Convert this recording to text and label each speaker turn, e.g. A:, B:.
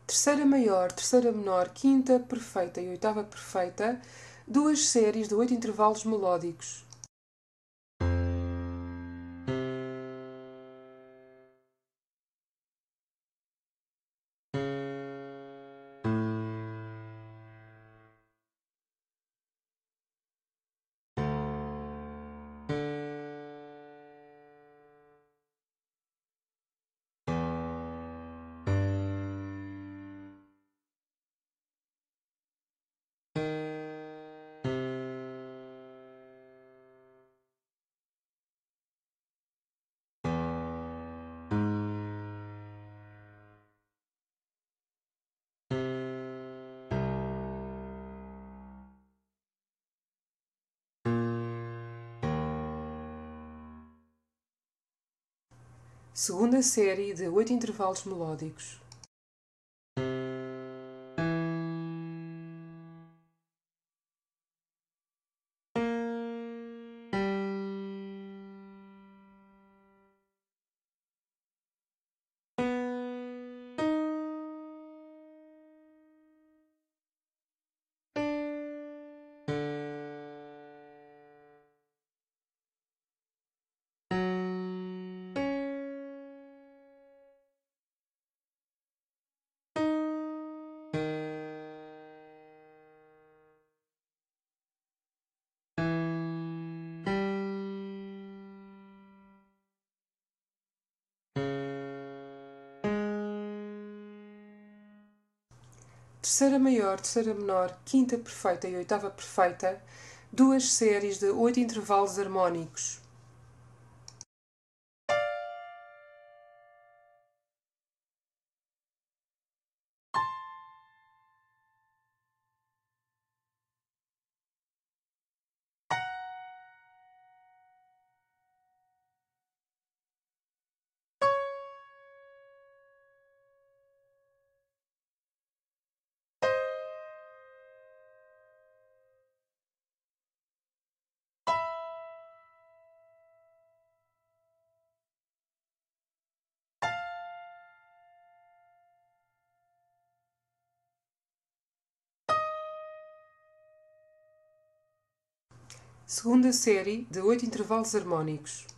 A: terceira maior, terceira menor, quinta perfeita e oitava perfeita, duas séries de 8 intervalos melódicos. Segunda série de 8 intervalos melódicos. Terceira maior, terceira menor, quinta perfeita e oitava perfeita, duas séries de 8 intervalos harmónicos. Segunda série de 8 intervalos harmónicos.